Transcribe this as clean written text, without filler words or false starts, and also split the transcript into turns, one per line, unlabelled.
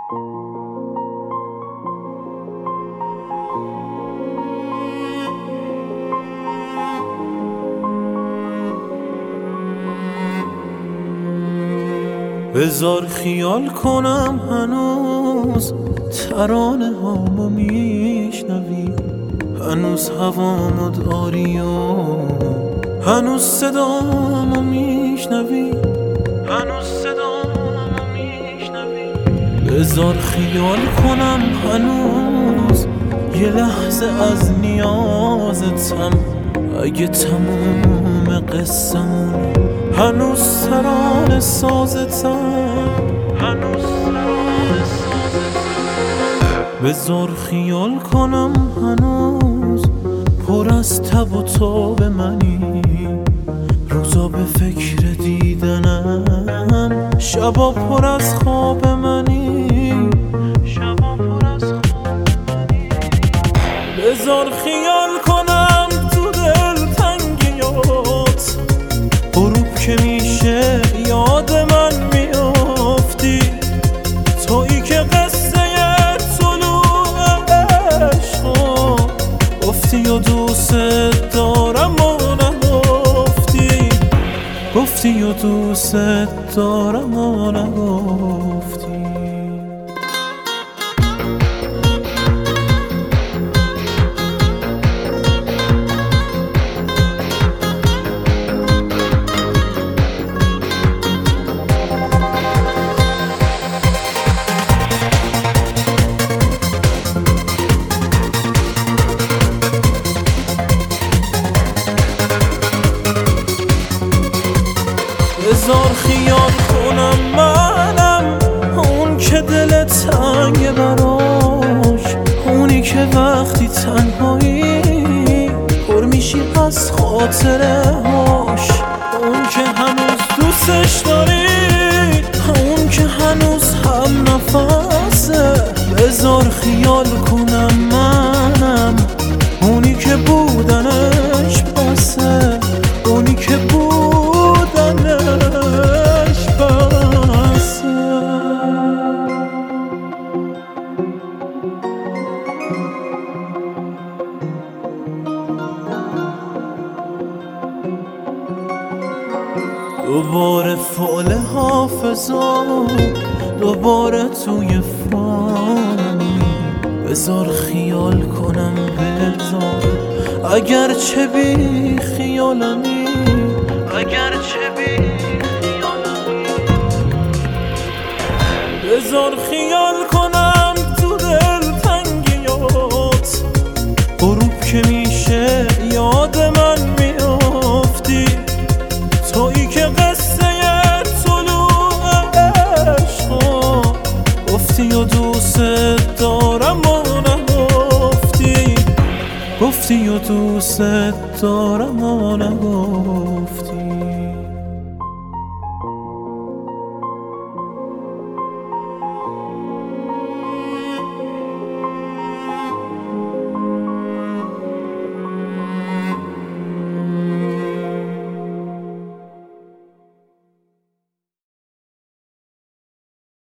بذار خیال کنم هنوز ترانه هامو میشنوی، هنوز هوامو داری و هنوز صدامو میشنوی، هنوز صدامو میشنوی. بذار خیال کنم هنوز یه لحظه از نیازتم، اگه تموم قصه‌مون هنوز ترانه سازتم، هنوز ترانه سازتم. بذار خیال کنم هنوز پر از تب و تاب منی، روزا به فکر دیدنم، شبا پر از خواب منی، شبا پر از خواب منی. بذار خیال کنم تو دلتنگیات، غروب که میشه یاد من میافتی، تویی که قصه طلوع عشقا گفتی و دوست دارم و نگفتی، گفتی و دوست دارم و نگفتی. بذار خیال کنم منم اون که دل تنگ براش، اونی که وقتی تنهایی پر میشی از خاطره هاش، اون که هنوز دوستش داری، اون که هنوز هم نفسه. بذار خیال کنم منم اونی که بودنش بسه، اونی که بودنش بسه. دوباره فعل حافظا، دوباره توی فانی. بذار خیال کنم بذار، اگر چه بی خیالمی، اگر چه بی خیالمی. بذار خیال کنم تو دلتنگیات، غروب که میشه یاد من میافتی، تویی که قصه طلوع عشقا گفتی و دوست دارم و نگفتی، گفتی و دوست دارم و نگفتی.